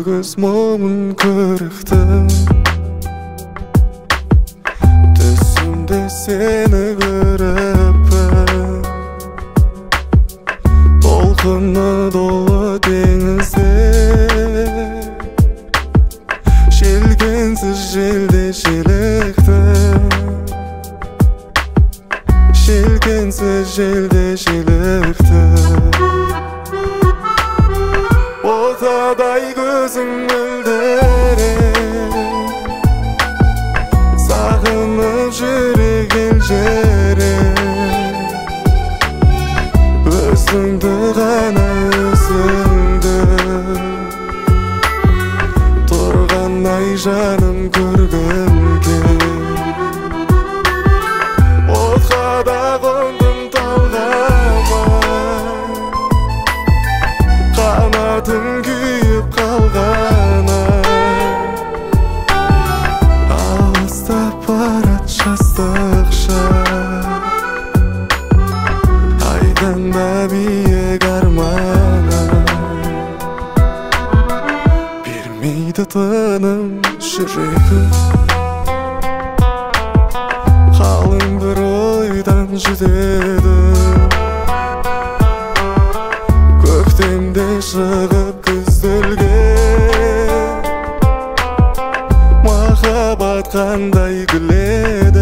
көз момын көріктім. Түсімде сені көріппін, толқыны долы теңізде, желкенсіз желде желіктім, желкенсіз желде желіктім. Отадай көзің мөлдіреп, сағынып жүрек елжіреп, өзіңді ғана өзіңді тұрғандай жаным көргім кел. Отқа да қондым талғамай, қанатым күйіп қалғанай, алыстап барат жастық шақ, айдында биік арман, бермейді тыным жүрегім. Қалың бір ойдан жүдедім, көктемде шығып күзделген, махаббат қандай күледі,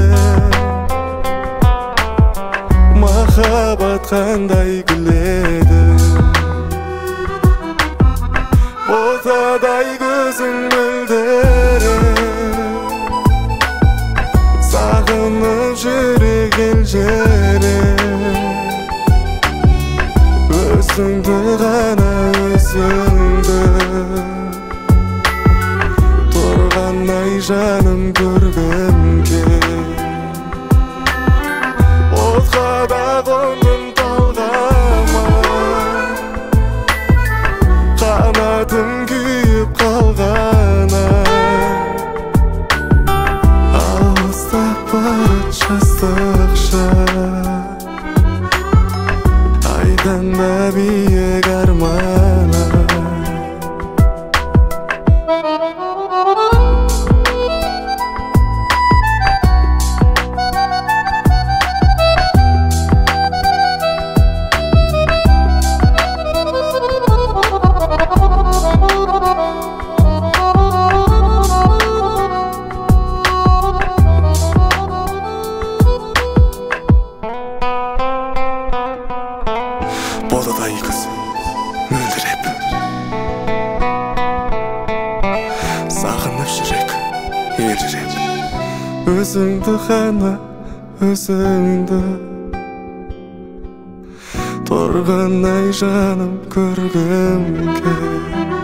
махаббат қандай күледі. Отадай көзің мөлдіреп, сағынып жүрек елжіреп, өзіңді ғана өзіңді тұрғандай жаным көргім кел. Отқа да қондым талғамай, қанатым күйіп қалғанай, алыстап барат жастық шақ, айдында биік арман. Ботадай көз мөлдіреп, сағынып жүрек елжіреп, өзіңді ғана өзіңді тұрғандай жаным көргім кел.